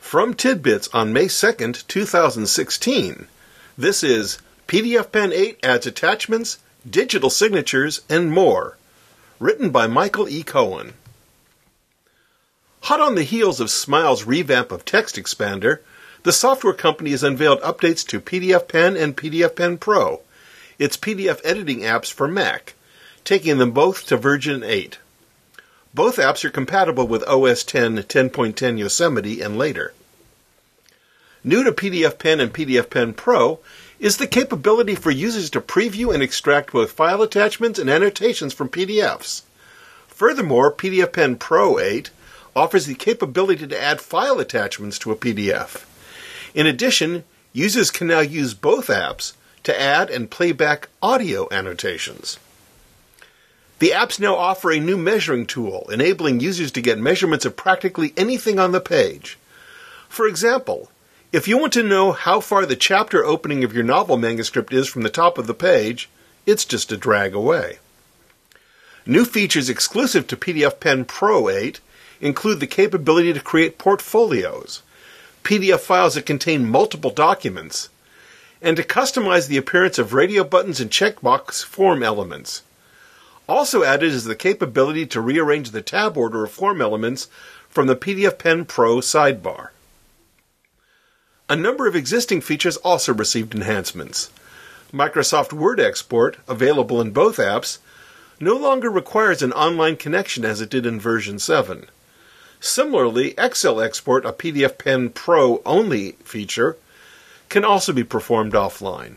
From Tidbits on May 2nd, 2016, this is PDFpen 8 adds attachments, digital signatures, and more. Written by Michael E. Cohen. Hot on the heels of Smile's revamp of TextExpander, the software company has unveiled updates to PDFpen and PDFpen Pro, its PDF editing apps for Mac, taking them both to version 8. Both apps are compatible with OS X 10.10 Yosemite and later. New to PDFpen and PDFpen Pro is the capability for users to preview and extract both file attachments and annotations from PDFs. Furthermore, PDFpen Pro 8 offers the capability to add file attachments to a PDF. In addition, users can now use both apps to add and play back audio annotations. The apps now offer a new measuring tool, enabling users to get measurements of practically anything on the page. For example, if you want to know how far the chapter opening of your novel manuscript is from the top of the page, it's just a drag away. New features exclusive to PDFpen Pro 8 include the capability to create portfolios, PDF files that contain multiple documents, and to customize the appearance of radio buttons and checkbox form elements. Also added is the capability to rearrange the tab order of form elements from the PDFpen Pro sidebar. A number of existing features also received enhancements. Microsoft Word export, available in both apps, no longer requires an online connection as it did in version 7. Similarly, Excel export, a PDFpen Pro only feature, can also be performed offline.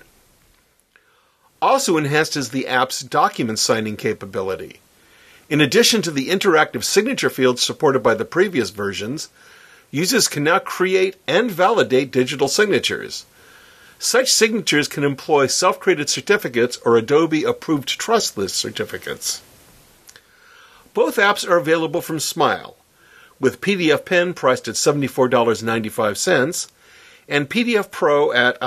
Also enhanced is the app's document signing capability. In addition to the interactive signature fields supported by the previous versions, users can now create and validate digital signatures. Such signatures can employ self-created certificates or Adobe-approved trust list certificates. Both apps are available from Smile, with PDFpen priced at $74.95 and PDF Pro at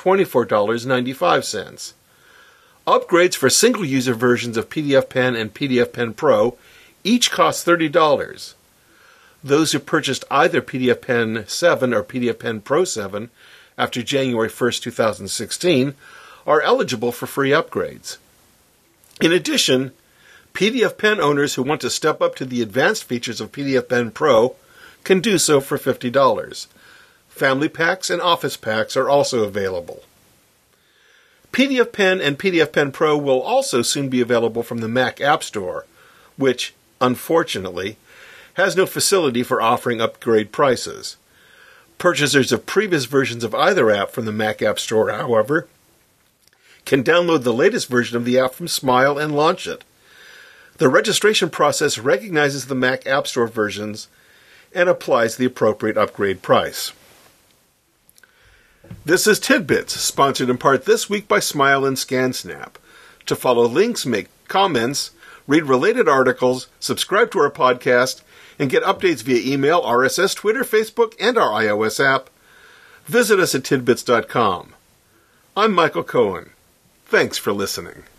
$124.95. Upgrades for single-user versions of PDFpen and PDFpen Pro each cost $30. Those who purchased either PDFpen 7 or PDFpen Pro 7 after January 1, 2016 are eligible for free upgrades. In addition, PDFpen owners who want to step up to the advanced features of PDFpen Pro can do so for $50. Family packs and office packs are also available. PDFpen and PDFpen Pro will also soon be available from the Mac App Store, which, unfortunately, has no facility for offering upgrade prices. Purchasers of previous versions of either app from the Mac App Store, however, can download the latest version of the app from Smile and launch it. The registration process recognizes the Mac App Store versions and applies the appropriate upgrade price. This is Tidbits, sponsored in part this week by Smile and ScanSnap. To follow links, make comments, read related articles, subscribe to our podcast, and get updates via email, RSS, Twitter, Facebook, and our iOS app, visit us at tidbits.com. I'm Michael Cohen. Thanks for listening.